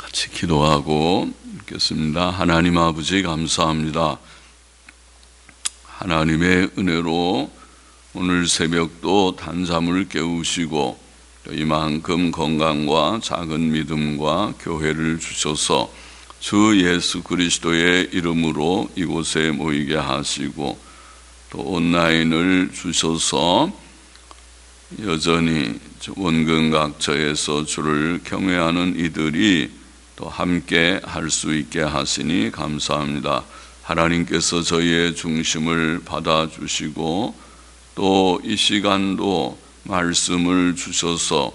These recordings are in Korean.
같이 기도하고 읽겠습니다. 하나님 아버지 감사합니다. 하나님의 은혜로 오늘 새벽도 단잠을 깨우시고 또 이만큼 건강과 작은 믿음과 교회를 주셔서 주 예수 그리스도의 이름으로 이곳에 모이게 하시고 또 온라인을 주셔서 여전히 원근 각처에서 주를 경외하는 이들이 또 함께 할 수 있게 하시니 감사합니다. 하나님께서 저희의 중심을 받아주시고 또 이 시간도 말씀을 주셔서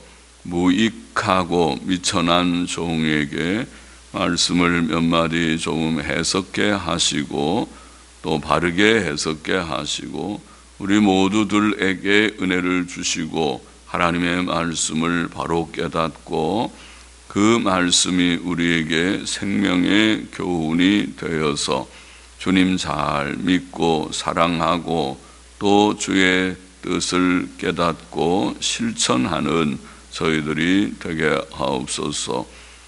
무익하고 미천한 종에게 말씀을 몇 마디 조금 해석게 하시고 또 바르게 해석게 하시고 우리 모두들에게 은혜를 주시고 하나님의 말씀을 바로 깨닫고 그 말씀이 우리에게 생명의 교훈이 되어서 주님 잘 믿고 사랑하고 또 주의 뜻을 깨닫고 실천하는 저희들이 되게 하옵소서.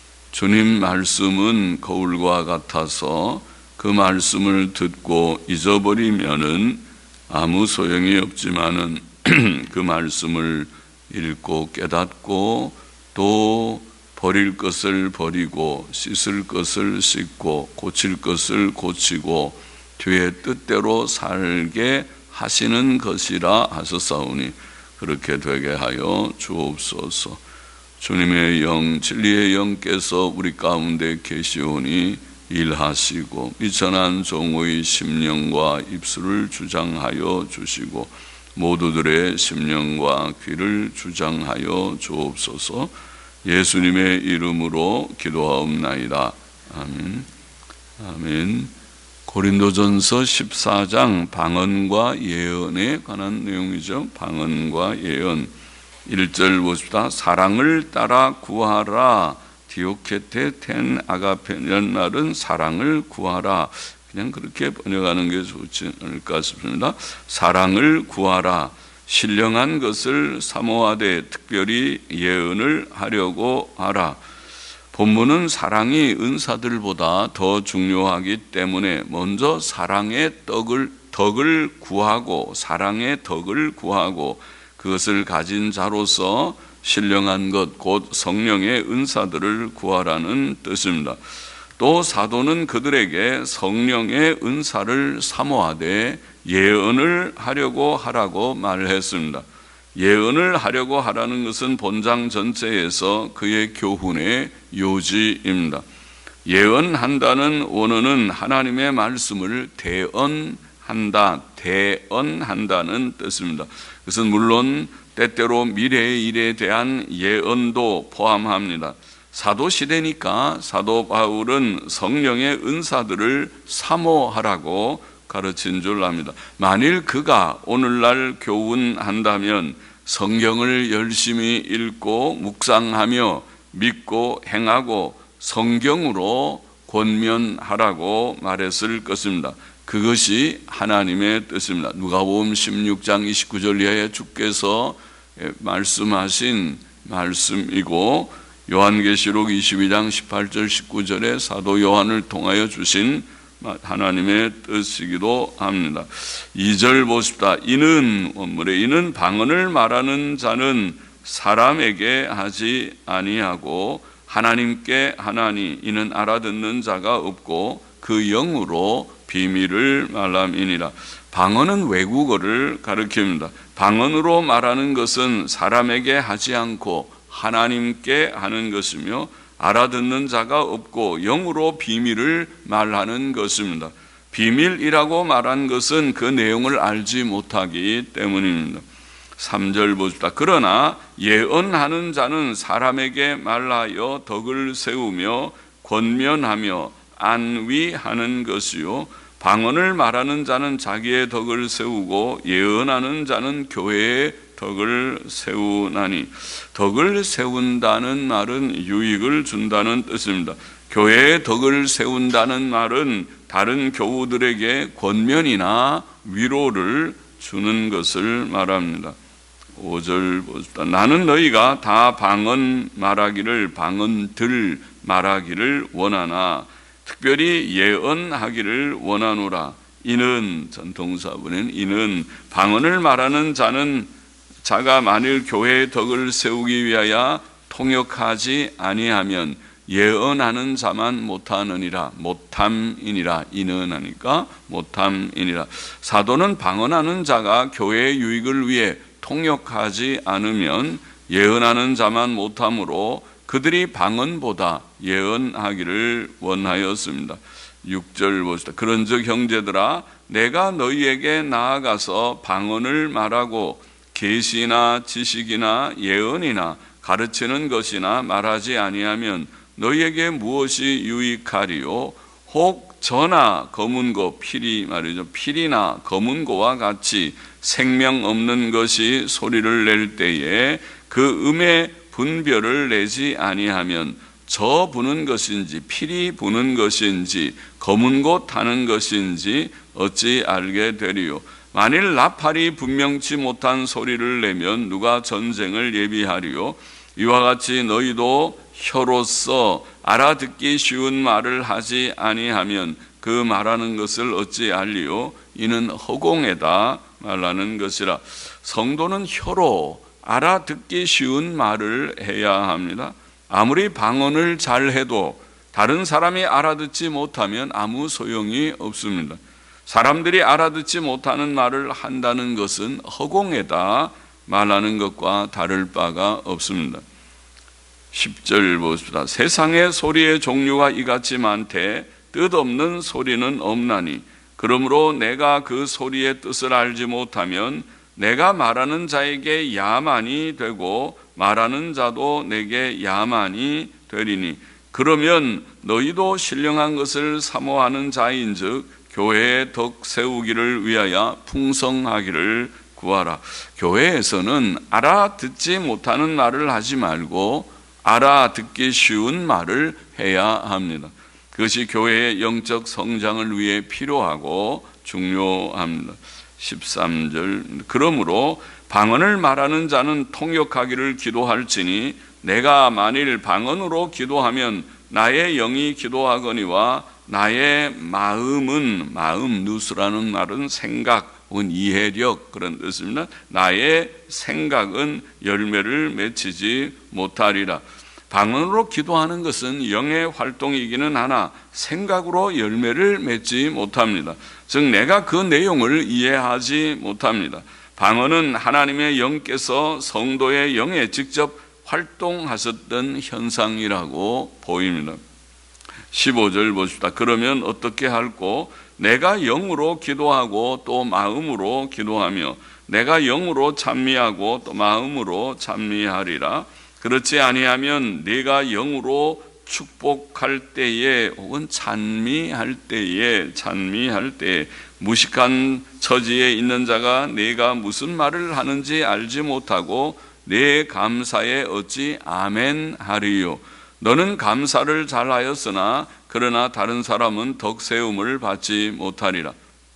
주님 말씀은 거울과 같아서 그 말씀을 듣고 잊어버리면은 아무 소용이 없지만은 그 말씀을 읽고 깨닫고 또 버릴 것을 버리고 씻을 것을 씻고 고칠 것을 고치고 주의 뜻대로 살게 하시는 것이라 하셨사오니 그렇게 되게 하여 주옵소서. 주님의 영 진리의 영께서 우리 가운데 계시오니 일하시고 미천한 종의 심령과 입술을 주장하여 주시고 모두들의 심령과 귀를 주장하여 주옵소서. 예수님의 이름으로 기도하옵나이다. 아멘. 아멘. 고린도전서 14장 방언과 예언에 관한 내용이죠. 방언과 예언. 1절 보십시다. 사랑을 따라 구하라. 디오케테 텐 아가페라는 말은 사랑을 구하라. 그냥 그렇게 번역하는 게 좋지 않을까 싶습니다. 사랑을 구하라. 신령한 것을 사모하되 특별히 예언을 하려고 하라. 본문은 사랑이 은사들보다 더 중요하기 때문에 먼저 사랑의 덕을 구하고 사랑의 덕을 구하고 그것을 가진 자로서 신령한 것 곧 성령의 은사들을 구하라는 뜻입니다. 또 사도는 그들에게 성령의 은사를 사모하되 예언을 하려고 하라고 말했습니다. 예언을 하려고 하라는 것은 본장 전체에서 그의 교훈의 요지입니다. 예언한다는 원어는 하나님의 말씀을 대언한다는 뜻입니다. 그것은 물론 때때로 미래의 일에 대한 예언도 포함합니다. 사도 시대니까 사도 바울은 성령의 은사들을 사모하라고 가르친 줄 압니다. 만일 그가 오늘날 교훈한다면 성경을 열심히 읽고 묵상하며 믿고 행하고 성경으로 권면하라고 말했을 것입니다. 그것이 하나님의 뜻입니다. 누가복음 16장 29절 이하에 주께서 말씀하신 말씀이고 요한계시록 22장 18절 19절에 사도 요한을 통하여 주신 하나님의 뜻이기도 합니다. 2절 보십시다. 이는 방언을 말하는 자는 사람에게 하지 아니하고 하나님께 하나니 이는 알아듣는 자가 없고 그 영으로 비밀을 말함이니라. 방언은 외국어를 가리킵니다. 방언으로 말하는 것은 사람에게 하지 않고 하나님께 하는 것이며 알아듣는 자가 없고 영으로 비밀을 말하는 것입니다. 비밀이라고 말한 것은 그 내용을 알지 못하기 때문입니다. 3절 보십시다. 그러나 예언하는 자는 사람에게 말하여 덕을 세우며 권면하며 안위하는 것이요 방언을 말하는 자는 자기의 덕을 세우고 예언하는 자는 교회의 덕을 세우나니. 덕을 세운다는 말은 유익을 준다는 뜻입니다. 교회의 덕을 세운다는 말은 다른 교우들에게 권면이나 위로를 주는 것을 말합니다. 5절 보십시다. 나는 너희가 다 방언 말하기를 방언들 말하기를 원하나 특별히 예언하기를 원하노라. 이는 전통사본은 이는 방언을 말하는 자가 만일 교회의 덕을 세우기 위하여 통역하지 아니하면 예언하는 자만 못하느니라. 못함이니라. 이는 하니까 못함이니라. 사도는 방언하는 자가 교회의 유익을 위해 통역하지 않으면 예언하는 자만 못함으로 그들이 방언보다 예언하기를 원하였습니다. 6절 보시다. 그런즉 형제들아 내가 너희에게 나아가서 방언을 말하고 계시나 지식이나 예언이나 가르치는 것이나 말하지 아니하면 너희에게 무엇이 유익하리요? 혹 저나 검은고 필이 말이죠. 필이나 검은고와 같이 생명 없는 것이 소리를 낼 때에 그 음의 분별을 내지 아니하면 저 부는 것인지 필이 부는 것인지 검은고 타는 것인지 어찌 알게 되리요? 만일 나팔이 분명치 못한 소리를 내면 누가 전쟁을 예비하리요? 이와 같이 너희도 혀로서 알아듣기 쉬운 말을 하지 아니하면 그 말하는 것을 어찌 알리요? 이는 허공에다 말하는 것이라. 성도는 혀로 알아듣기 쉬운 말을 해야 합니다. 아무리 방언을 잘해도 다른 사람이 알아듣지 못하면 아무 소용이 없습니다. 사람들이 알아듣지 못하는 말을 한다는 것은 허공에다 말하는 것과 다를 바가 없습니다. 10절 보십시다. 세상의 소리의 종류가 이같이 많되 뜻없는 소리는 없나니 그러므로 내가 그 소리의 뜻을 알지 못하면 내가 말하는 자에게 야만이 되고 말하는 자도 내게 야만이 되리니 그러면 너희도 신령한 것을 사모하는 자인즉 교회의 덕 세우기를 위하여 풍성하기를 구하라. 교회에서는 알아듣지 못하는 말을 하지 말고 알아듣기 쉬운 말을 해야 합니다. 그것이 교회의 영적 성장을 위해 필요하고 중요합니다. 13절 그러므로 방언을 말하는 자는 통역하기를 기도할지니 내가 만일 방언으로 기도하면 나의 영이 기도하거니와 나의 마음은 마음 누스라는 말은 생각 혹은 이해력 그런 뜻입니다. 나의 생각은 열매를 맺히지 못하리라. 방언으로 기도하는 것은 영의 활동이기는 하나 생각으로 열매를 맺지 못합니다. 즉 내가 그 내용을 이해하지 못합니다. 방언은 하나님의 영께서 성도의 영에 직접 활동하셨던 현상이라고 보입니다. 15절 보십시다. 그러면 어떻게 할꼬? 내가 영으로 기도하고 또 마음으로 기도하며 내가 영으로 찬미하고 또 마음으로 찬미하리라. 그렇지 아니하면 네가 영으로 축복할 때에 혹은 찬미할 때에 무식한 처지에 있는 자가 네가 무슨 말을 하는지 알지 못하고 내 감사에 어찌 아멘 하리요? 너는 감사를 잘하였으나 그러나 다른 사람은 덕 세움을 받지 못하리라.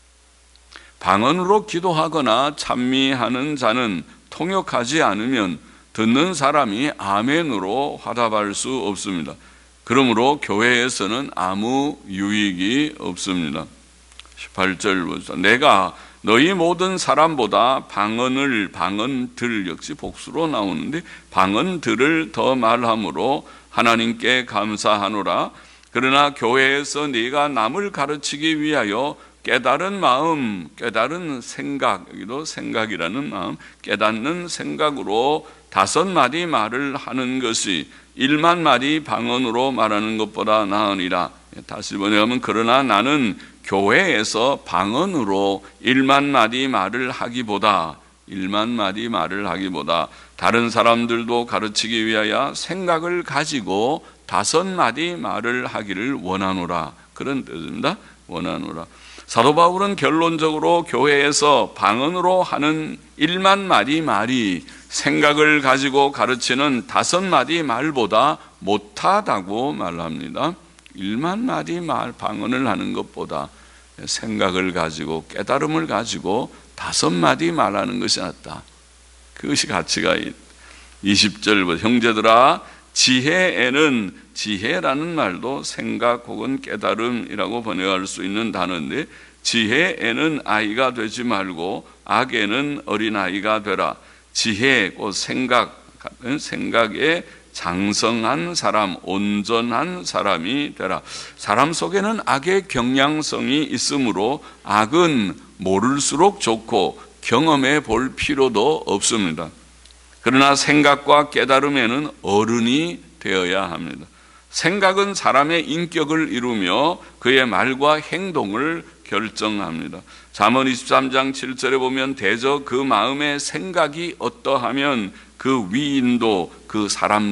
방언으로 기도하거나 찬미하는 자는 통역하지 않으면 듣는 사람이 아멘으로 화답할 수 없습니다. 그러므로 교회에서는 아무 유익이 없습니다. 18절 보시다. 내가 너희 모든 사람보다 방언들 역시 복수로 나오는데 방언들을 더 말함으로 하나님께 감사하노라. 그러나 교회에서 네가 남을 가르치기 위하여 깨달은 마음, 깨달은 생각, 여기도 생각이라는 마음, 깨닫는 생각으로 5마디 말을 하는 것이 1만 마디 방언으로 말하는 것보다 나으니라. 다시 번역하면 그러나 나는 교회에서 방언으로 1만 마디 말을 하기보다 다른 사람들도 가르치기 위하여 생각을 가지고 5마디 말을 하기를 원하노라. 그런 뜻입니다. 원하노라. 사도 바울은 결론적으로 교회에서 방언으로 하는 1만 마디 말이 생각을 가지고 가르치는 5마디 말보다 못하다고 말합니다. 1만 마디 말 방언을 하는 것보다 생각을 가지고 깨달음을 가지고 5마디 말하는 것이 낫다. 그것이 가치가 20절 형제들아 지혜에는 지혜라는 말도 생각 혹은 깨달음이라고 번역할 수 있는 단어인데, 지혜에는 아이가 되지 말고 악에는 어린아이가 되라. 지혜, 생각에 장성한 사람, 온전한 사람이 되라. 사람 속에는 악의 경향성이 있으므로 악은 모를수록 좋고 경험해 볼 필요도 없습니다. 그러나 생각과 깨달음에는 어른이 되어야 합니다. 생각은 사람의 인격을 이루며 그의 말과 행동을 결정합니다. 잠언 23장 7절에 보면 대저 그 마음의 생각이 어떠하면 그 위인도 그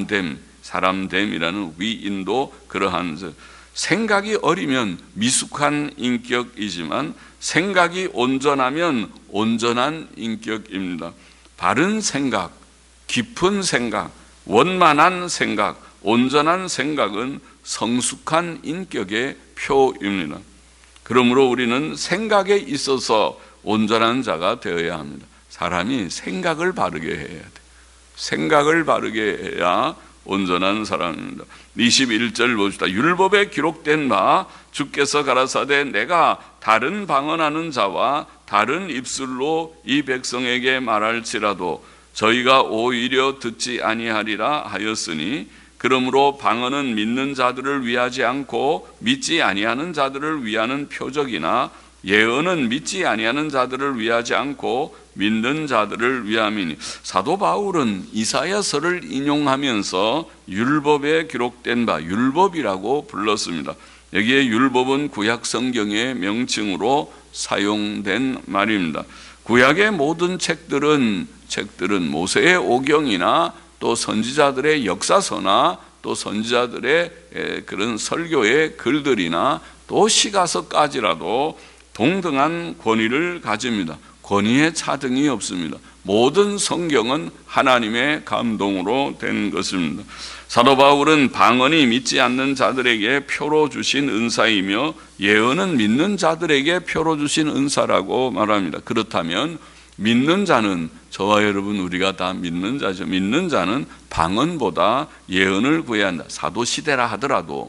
사람됨이라는 위인도 그러한 생각이 어리면 미숙한 인격이지만 생각이 온전하면 온전한 인격입니다. 바른 생각, 깊은 생각, 원만한 생각, 온전한 생각은 성숙한 인격의 표입니다. 그러므로 우리는 생각에 있어서 온전한 자가 되어야 합니다. 사람이 생각을 바르게 해야 돼. 생각을 바르게 해야 온전한 사람입니다. 21절 봅시다. 율법에 기록된 바 주께서 가라사대 내가 다른 방언하는 자와 다른 입술로 이 백성에게 말할지라도 저희가 오히려 듣지 아니하리라 하였으니, 그러므로 방언은 믿는 자들을 위하지 않고 믿지 아니하는 자들을 위하는 표적이나 예언은 믿지 아니하는 자들을 위하지 않고 믿는 자들을 위함이니. 사도 바울은 이사야서를 인용하면서 율법에 기록된 바, 율법이라고 불렀습니다. 여기에 율법은 구약 성경의 명칭으로 사용된 말입니다. 구약의 모든 책들은 모세의 오경이나 또 선지자들의 역사서나 또 선지자들의 그런 설교의 글들이나 또 시가서까지라도 동등한 권위를 가집니다. 권위의 차등이 없습니다. 모든 성경은 하나님의 감동으로 된 것입니다. 사도 바울은 방언이 믿지 않는 자들에게 표로 주신 은사이며 예언은 믿는 자들에게 표로 주신 은사라고 말합니다. 그렇다면 믿는 자는, 저와 여러분 우리가 다 믿는 자죠. 믿는 자는 방언보다 예언을 구해야 한다. 사도시대라 하더라도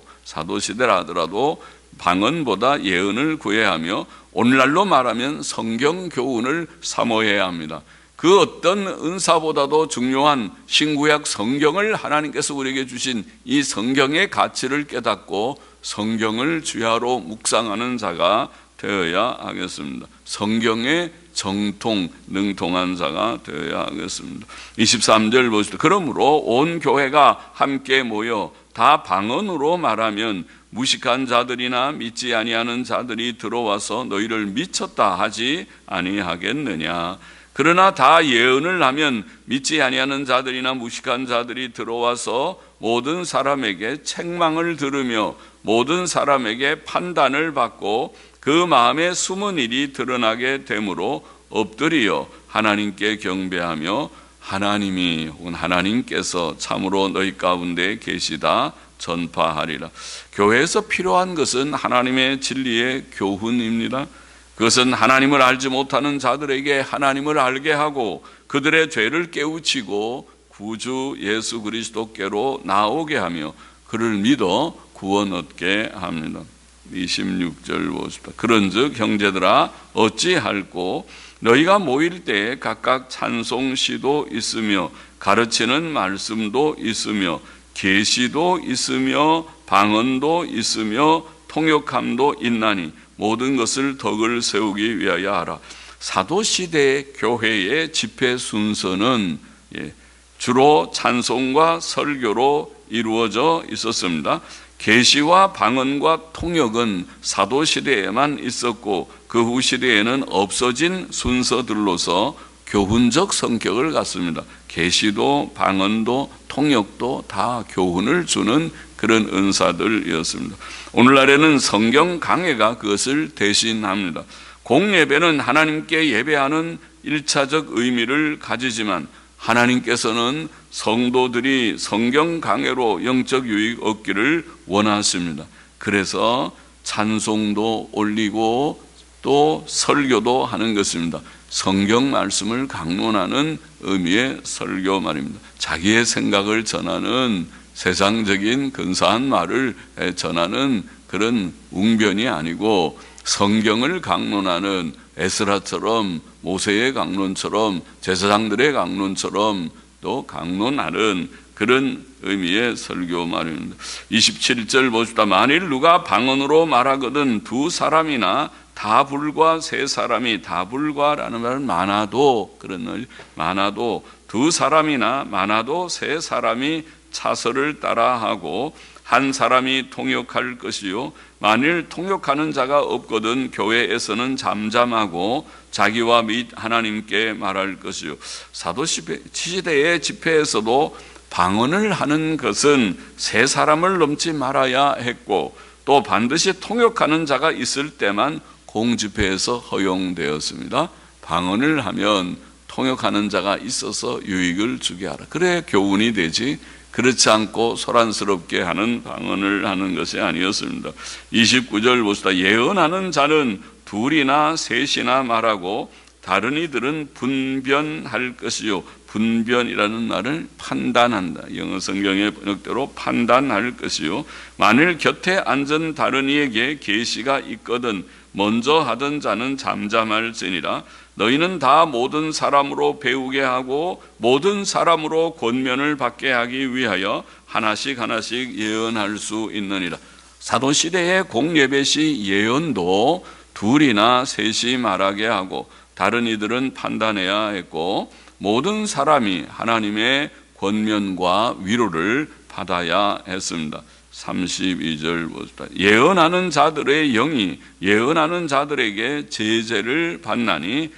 방언보다 예언을 구해야 하며, 오늘날로 말하면 성경 교훈을 사모해야 합니다. 그 어떤 은사보다도 중요한 신구약 성경을 하나님께서 우리에게 주신 이 성경의 가치를 깨닫고 성경을 주야로 묵상하는 자가 되어야 하겠습니다. 성경의 정통, 능통한 자가 되어야 하겠습니다. 23절 보시죠. 그러므로 온 교회가 함께 모여 다 방언으로 말하면 무식한 자들이나 믿지 아니하는 자들이 들어와서 너희를 미쳤다 하지 아니하겠느냐. 그러나 다 예언을 하면 믿지 아니하는 자들이나 무식한 자들이 들어와서 모든 사람에게 책망을 들으며 모든 사람에게 판단을 받고 그 마음에 숨은 일이 드러나게 되므로 엎드리어 하나님께 경배하며 하나님이 혹은 하나님께서 참으로 너희 가운데 계시다 전파하리라. 교회에서 필요한 것은 하나님의 진리의 교훈입니다. 그것은 하나님을 알지 못하는 자들에게 하나님을 알게 하고 그들의 죄를 깨우치고 구주 예수 그리스도께로 나오게 하며 그를 믿어 구원 얻게 합니다. 26절 보십시다. 그런즉 형제들아 어찌할꼬 너희가 모일 때에 각각 찬송시도 있으며 가르치는 말씀도 있으며 계시도 있으며 방언도 있으며 통역함도 있나니 모든 것을 덕을 세우기 위하여 하라. 사도시대 교회의 집회 순서는 주로 찬송과 설교로 이루어져 있었습니다. 계시와 방언과 통역은 사도시대에만 있었고 그 후 시대에는 없어진 순서들로서 교훈적 성격을 갖습니다. 계시도 방언도 통역도 다 교훈을 주는 그런 은사들이었습니다. 오늘날에는 성경 강해가 그것을 대신합니다. 공예배는 하나님께 예배하는 1차적 의미를 가지지만 하나님께서는 성도들이 성경 강해로 영적 유익 얻기를 원하십니다. 그래서 찬송도 올리고 또 설교도 하는 것입니다. 성경 말씀을 강론하는 의미의 설교 말입니다. 자기의 생각을 전하는 세상적인 근사한 말을 전하는 그런 웅변이 아니고 성경을 강론하는 에스라처럼 모세의 강론처럼 제사장들의 강론처럼 또 강론하는 그런 의미의 설교 말입니다. 27절 보십시다. 만일 누가 방언으로 말하거든 두 사람이나 다불과 세 사람이, 다불과라는 말은 많아도, 그런 많아도 두 사람이나 많아도 세 사람이 차서를 따라하고 한 사람이 통역할 것이요 만일 통역하는 자가 없거든 교회에서는 잠잠하고 자기와 및 하나님께 말할 것이요. 사도시대의 집회에서도 방언을 하는 것은 세 사람을 넘지 말아야 했고 또 반드시 통역하는 자가 있을 때만 공집회에서 허용되었습니다. 방언을 하면 통역하는 자가 있어서 유익을 주게 하라. 그래 교훈이 되지, 그렇지 않고 소란스럽게 하는 방언을 하는 것이 아니었습니다. 29절 보시다. 예언하는 자는 둘이나 셋이나 말하고 다른 이들은 분변할 것이요. 분변이라는 말을 판단한다. 영어 성경의 번역대로 판단할 것이요. 만일 곁에 앉은 다른 이에게 계시가 있거든 먼저 하던 자는 잠잠할지니라. 너희는 다 모든 사람으로 배우게 하고 모든 사람으로 권면을 받게 하기 위하여 하나씩 하나씩 예언할 수 있느니라. 사도시대의 공예배시 예언도 둘이나 셋이 말하게 하고 다른 이들은 판단해야 했고 모든 사람이 하나님의 권면과 위로를 받아야 했습니다. 32절 보십시다. 예언하는 자들의 영이 예언하는 자들에게 제재를 받나니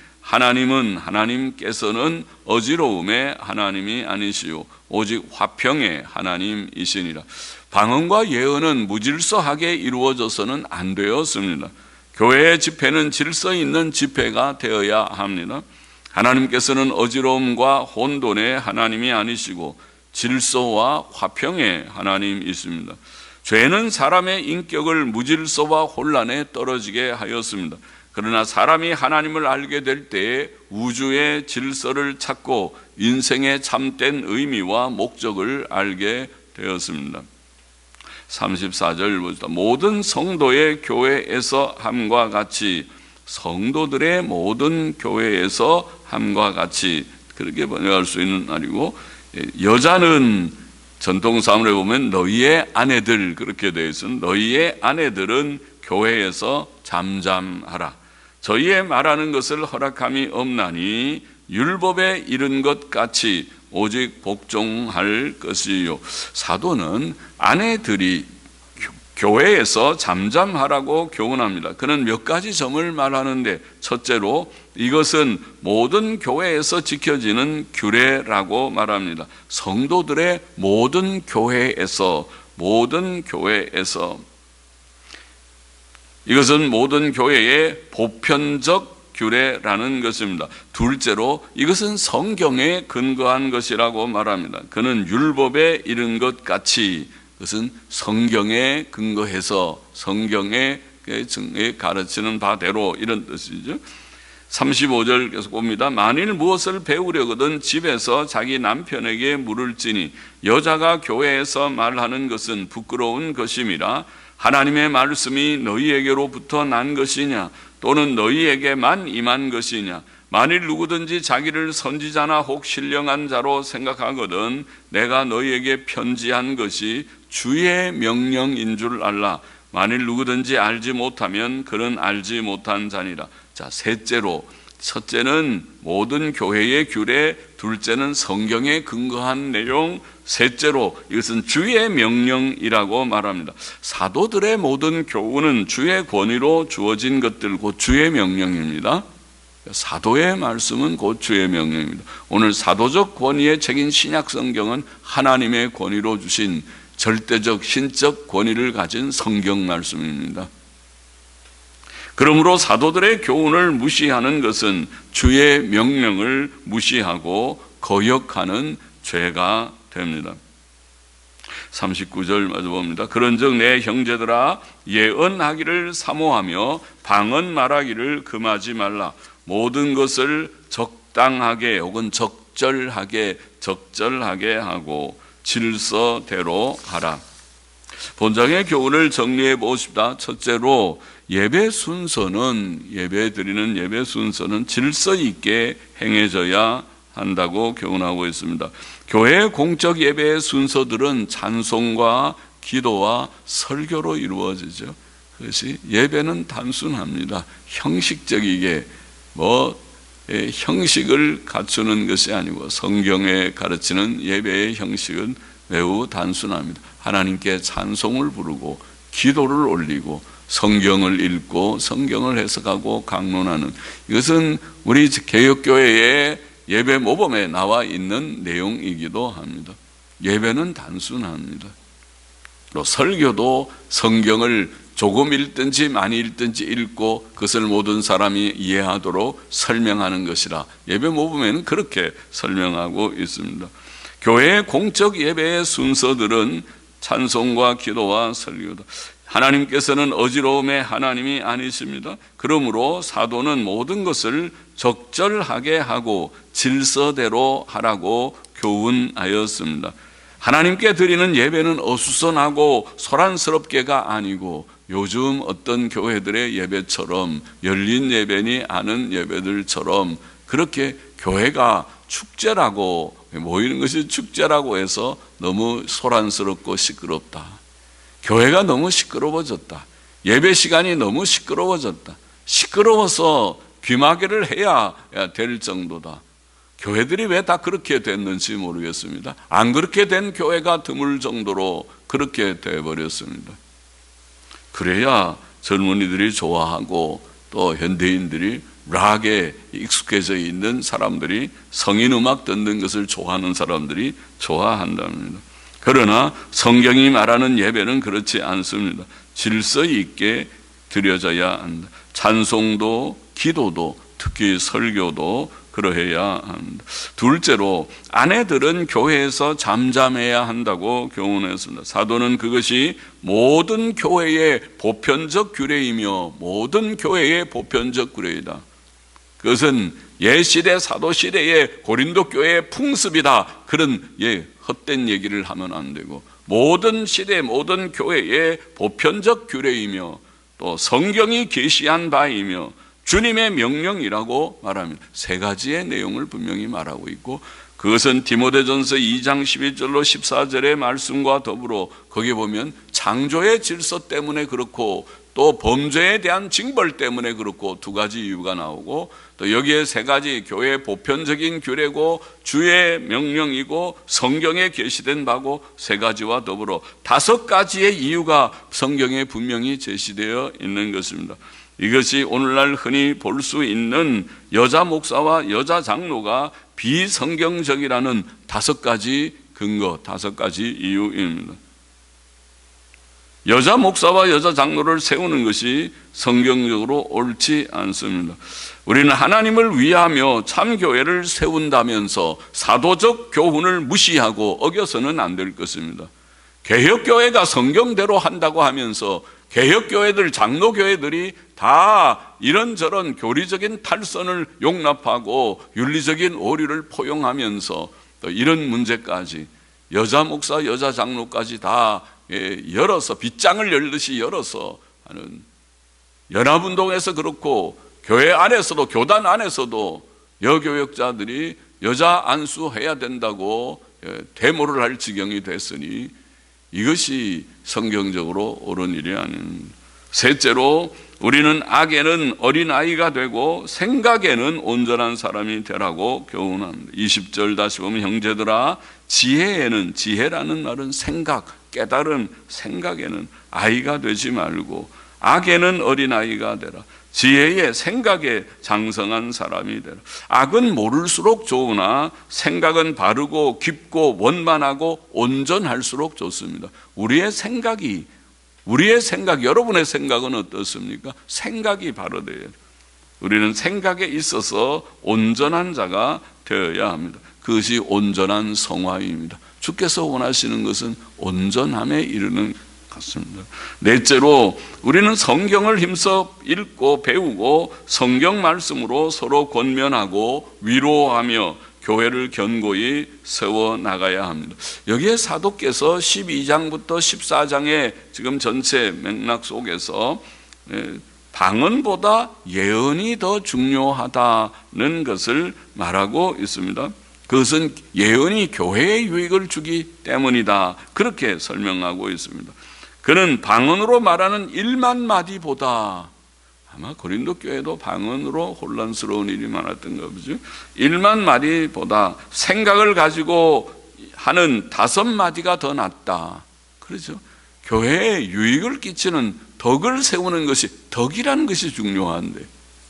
하나님께서는 어지러움의 하나님이 아니시오 오직 화평의 하나님이시니라. 방언과 예언은 무질서하게 이루어져서는 안 되었습니다. 교회의 집회는 질서 있는 집회가 되어야 합니다. 하나님께서는 어지러움과 혼돈의 하나님이 아니시고 질서와 화평의 하나님이십니다. 죄는 사람의 인격을 무질서와 혼란에 떨어지게 하였습니다. 그러나 사람이 하나님을 알게 될 때에 우주의 질서를 찾고 인생의 참된 의미와 목적을 알게 되었습니다. 34절 보시다. 모든 성도의 교회에서 함과 같이, 성도들의 모든 교회에서 함과 같이, 그렇게 번역할 수 있는 말이고, 여자는 전통사문에 보면 너희의 아내들 그렇게 되어 있습니다. 너희의 아내들은 교회에서 잠잠하라. 저희의 말하는 것을 허락함이 없나니 율법에 이른 것 같이 오직 복종할 것이요. 사도는 아내들이 교회에서 잠잠하라고 교훈합니다. 그는 몇 가지 점을 말하는데 첫째로 이것은 모든 교회에서 지켜지는 규례라고 말합니다. 성도들의 모든 교회에서 이것은 모든 교회의 보편적 규례라는 것입니다. 둘째로 이것은 성경에 근거한 것이라고 말합니다. 그는 율법에 이른 것 같이, 그것은 성경에 근거해서 성경에 가르치는 바대로 이런 뜻이죠. 35절 계속 봅니다. 만일 무엇을 배우려거든 집에서 자기 남편에게 물을지니 여자가 교회에서 말하는 것은 부끄러운 것임이라. 하나님의 말씀이 너희에게로부터 난 것이냐 또는 너희에게만 임한 것이냐. 만일 누구든지 자기를 선지자나 혹 신령한 자로 생각하거든 내가 너희에게 편지한 것이 주의 명령인 줄 알라. 만일 누구든지 알지 못하면 그는 알지 못한 자니라. 자, 셋째로, 첫째는 모든 교회의 규례, 둘째는 성경에 근거한 내용, 셋째로 이것은 주의 명령이라고 말합니다. 사도들의 모든 교훈은 주의 권위로 주어진 것들, 곧 주의 명령입니다. 사도의 말씀은 곧 주의 명령입니다. 오늘 사도적 권위에 책인 신약 성경은 하나님의 권위로 주신 절대적 신적 권위를 가진 성경 말씀입니다. 그러므로 사도들의 교훈을 무시하는 것은 주의 명령을 무시하고 거역하는 죄가 됩니다. 39절 마저 봅니다. 그런즉 내 형제들아 예언하기를 사모하며 방언 말하기를 금하지 말라. 모든 것을 적당하게 혹은 적절하게 하고 질서대로 하라. 본장의 교훈을 정리해 보십시다. 첫째로 예배 드리는 예배 순서는 질서 있게 행해져야 한다고 교훈하고 있습니다. 교회의 공적 예배의 순서들은 찬송과 기도와 설교로 이루어지죠. 그것이 예배는 단순합니다. 형식적이게 형식을 갖추는 것이 아니고 성경에 가르치는 예배의 형식은 매우 단순합니다. 하나님께 찬송을 부르고 기도를 올리고 성경을 읽고 성경을 해석하고 강론하는, 이것은 우리 개혁교회의 예배 모범에 나와 있는 내용이기도 합니다. 예배는 단순합니다. 또 설교도 성경을 조금 읽든지 많이 읽든지 읽고 그것을 모든 사람이 이해하도록 설명하는 것이라 예배 모범에는 그렇게 설명하고 있습니다. 교회의 공적 예배의 순서들은 찬송과 기도와 설교다. 하나님께서는 어지러움의 하나님이 아니십니다. 그러므로 사도는 모든 것을 적절하게 하고 질서대로 하라고 교훈하였습니다. 하나님께 드리는 예배는 어수선하고 소란스럽게가 아니고 요즘 어떤 교회들의 예배처럼 열린 예배니 아는 예배들처럼 그렇게 교회가 축제라고 모이는 것이 축제라고 해서 너무 소란스럽고 시끄럽다. 교회가 너무 시끄러워졌다. 예배 시간이 너무 시끄러워졌다. 시끄러워서 귀마개를 해야 될 정도다. 교회들이 왜 다 그렇게 됐는지 모르겠습니다. 안 그렇게 된 교회가 드물 정도로 그렇게 돼버렸습니다. 그래야 젊은이들이 좋아하고 또 현대인들이 락에 익숙해져 있는 사람들이 성인 음악 듣는 것을 좋아하는 사람들이 좋아한답니다. 그러나 성경이 말하는 예배는 그렇지 않습니다. 질서 있게 드려져야 한다. 찬송도 기도도 특히 설교도 그러해야 합니다. 둘째로 아내들은 교회에서 잠잠해야 한다고 교훈했습니다. 사도는 그것이 모든 교회의 보편적 규례이며 모든 교회의 보편적 규례이다. 그것은 옛시대 사도시대의 고린도 교회의 풍습이다. 그런 헛된 얘기를 하면 안 되고 모든 시대 모든 교회의 보편적 규례이며 또 성경이 계시한 바이며 주님의 명령이라고 말합니다. 세 가지의 내용을 분명히 말하고 있고 그것은 디모데전서 2장 11절로 14절의 말씀과 더불어 거기에 보면 창조의 질서 때문에 그렇고 또 범죄에 대한 징벌 때문에 그렇고 두 가지 이유가 나오고 또 여기에 세 가지 교회의 보편적인 규례고 주의 명령이고 성경에 계시된 바고 세 가지와 더불어 다섯 가지의 이유가 성경에 분명히 제시되어 있는 것입니다. 이것이 오늘날 흔히 볼 수 있는 여자 목사와 여자 장로가 비성경적이라는 다섯 가지 근거, 다섯 가지 이유입니다. 여자 목사와 여자 장로를 세우는 것이 성경적으로 옳지 않습니다. 우리는 하나님을 위하며 참교회를 세운다면서 사도적 교훈을 무시하고 어겨서는 안 될 것입니다. 개혁교회가 성경대로 한다고 하면서 개혁교회들, 장로교회들이 다 이런저런 교리적인 탈선을 용납하고 윤리적인 오류를 포용하면서 또 이런 문제까지 여자 목사, 여자 장로까지 다 열어서 빗장을 열듯이 열어서 하는 연합운동에서 그렇고 교회 안에서도 교단 안에서도 여교역자들이 여자 안수해야 된다고 데모를 할 지경이 됐으니 이것이 성경적으로 옳은 일이 아닙니다. 셋째로 우리는 악에는 어린아이가 되고 생각에는 온전한 사람이 되라고 교훈합니다. 20절 다시 보면 형제들아 지혜에는, 지혜라는 말은 생각, 깨달은 생각에는 아이가 되지 말고 악에는 어린아이가 되라. 지혜의 생각에 장성한 사람이 되라. 악은 모를수록 좋으나 생각은 바르고 깊고 원만하고 온전할수록 좋습니다. 우리의 생각, 여러분의 생각은 어떻습니까? 생각이 바로 돼요. 우리는 생각에 있어서 온전한 자가 되어야 합니다. 그것이 온전한 성화입니다. 주께서 원하시는 것은 온전함에 이르는 같습니다. 넷째로 우리는 성경을 힘써 읽고 배우고 성경 말씀으로 서로 권면하고 위로하며 교회를 견고히 세워나가야 합니다. 여기에 사도께서 12장부터 14장의 지금 전체 맥락 속에서 방언보다 예언이 더 중요하다는 것을 말하고 있습니다. 그것은 예언이 교회에 유익을 주기 때문이다, 그렇게 설명하고 있습니다. 그는 방언으로 말하는 1만 마디보다, 아마 고린도 교회도 방언으로 혼란스러운 일이 많았던 거죠. 1만 마디보다 생각을 가지고 하는 5마디가 더 낫다. 그렇죠? 교회에 유익을 끼치는 덕을 세우는 것이, 덕이라는 것이 중요한데,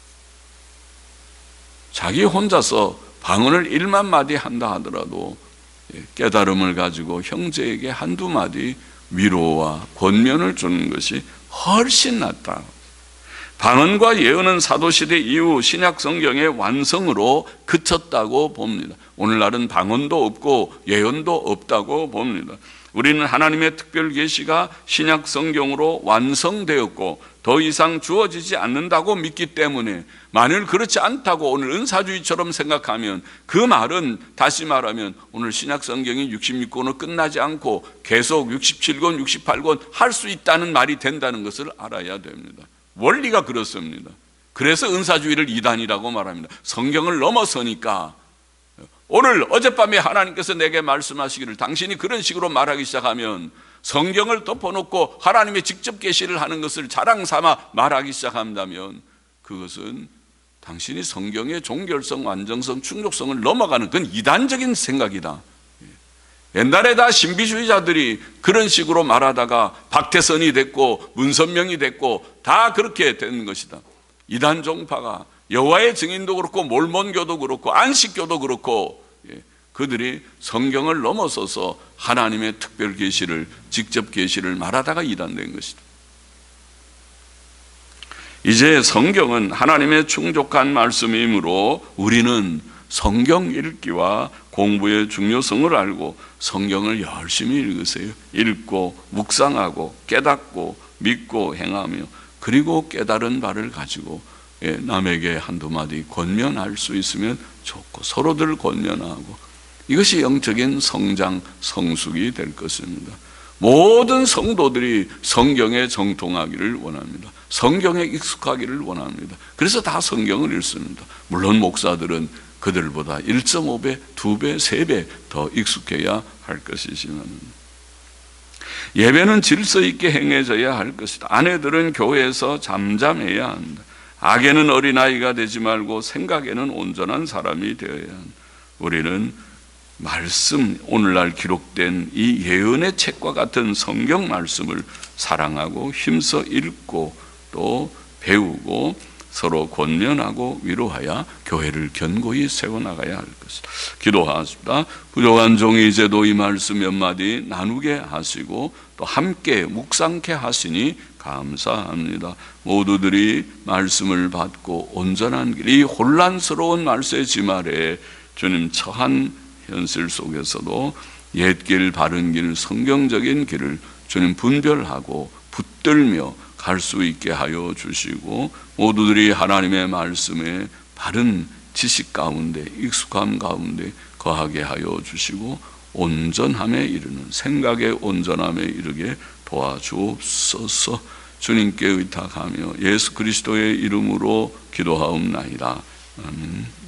자기 혼자서 방언을 1만 마디 한다 하더라도 깨달음을 가지고 형제에게 한두 마디 위로와 권면을 주는 것이 훨씬 낫다. 방언과 예언은 사도시대 이후 신약 성경의 완성으로 그쳤다고 봅니다. 오늘날은 방언도 없고 예언도 없다고 봅니다. 우리는 하나님의 특별 계시가 신약 성경으로 완성되었고 더 이상 주어지지 않는다고 믿기 때문에, 만일 그렇지 않다고 오늘 은사주의처럼 생각하면 그 말은, 다시 말하면 오늘 신약 성경이 66권으로 끝나지 않고 계속 67권, 68권 할 수 있다는 말이 된다는 것을 알아야 됩니다. 원리가 그렇습니다. 그래서 은사주의를 이단이라고 말합니다. 성경을 넘어서니까. 오늘 어젯밤에 하나님께서 내게 말씀하시기를 당신이 그런 식으로 말하기 시작하면, 성경을 덮어놓고 하나님의 직접 계시를 하는 것을 자랑 삼아 말하기 시작한다면, 그것은 당신이 성경의 종결성, 완전성, 충족성을 넘어가는, 그건 이단적인 생각이다. 옛날에 다 신비주의자들이 그런 식으로 말하다가 박태선이 됐고 문선명이 됐고 다 그렇게 된 것이다. 이단 종파가 여호와의 증인도 그렇고 몰몬교도 그렇고 안식교도 그렇고, 그들이 성경을 넘어서서 하나님의 특별 계시를, 직접 계시를 말하다가 이단된 것이다. 이제 성경은 하나님의 충족한 말씀이므로 우리는 성경 읽기와 공부의 중요성을 알고 성경을 열심히 읽으세요. 읽고 묵상하고 깨닫고 믿고 행하며, 그리고 깨달은 바를 가지고 남에게 한두 마디 권면할 수 있으면 좋고, 서로들 권면하고, 이것이 영적인 성장, 성숙이 될 것입니다. 모든 성도들이 성경에 정통하기를 원합니다. 성경에 익숙하기를 원합니다. 그래서 다 성경을 읽습니다. 물론 목사들은 그들보다 1.5배, 2배, 3배 더 익숙해야 할 것이지만, 예배는 질서 있게 행해져야 할 것이다. 아내들은 교회에서 잠잠해야 한다. 악에는 어린아이가 되지 말고 생각에는 온전한 사람이 되어야 한다. 우리는 말씀, 오늘날 기록된 이 예언의 책과 같은 성경 말씀을 사랑하고 힘써 읽고 또 배우고 서로 권면하고 위로하여 교회를 견고히 세워나가야 할 것이다. 기도하십니다. 부족한 종이 이제도 이 말씀 몇 마디 나누게 하시고 또 함께 묵상케 하시니 감사합니다. 모두들이 말씀을 받고 온전한 길, 이 혼란스러운 말세의 지말에 주님 처한 현실 속에서도 옛길, 바른길, 성경적인 길을 주님 분별하고 붙들며 갈 수 있게 하여 주시고, 모두들이 하나님의 말씀에 바른 지식 가운데, 익숙함 가운데 거하게 하여 주시고, 온전함에 이르는, 생각의 온전함에 이르게 도와주옵소서. 주님께 의탁하며 예수 그리스도의 이름으로 기도하옵나이다. 아멘.